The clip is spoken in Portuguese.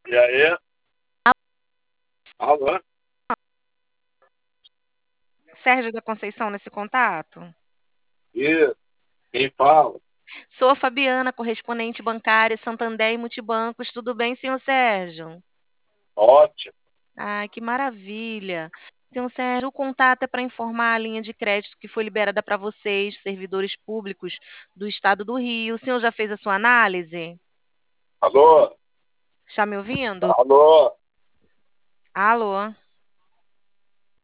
E aí? Alô? Sérgio da Conceição nesse contato? E quem fala? Sou a Fabiana, correspondente bancária Santander e Multibancos. Tudo bem, senhor Sérgio? Ótimo. Ai, que maravilha. Senhor Sérgio, o contato é para informar a linha de crédito que foi liberada para vocês, servidores públicos do Estado do Rio. O senhor já fez a sua análise? Alô? Está me ouvindo? Alô? Alô?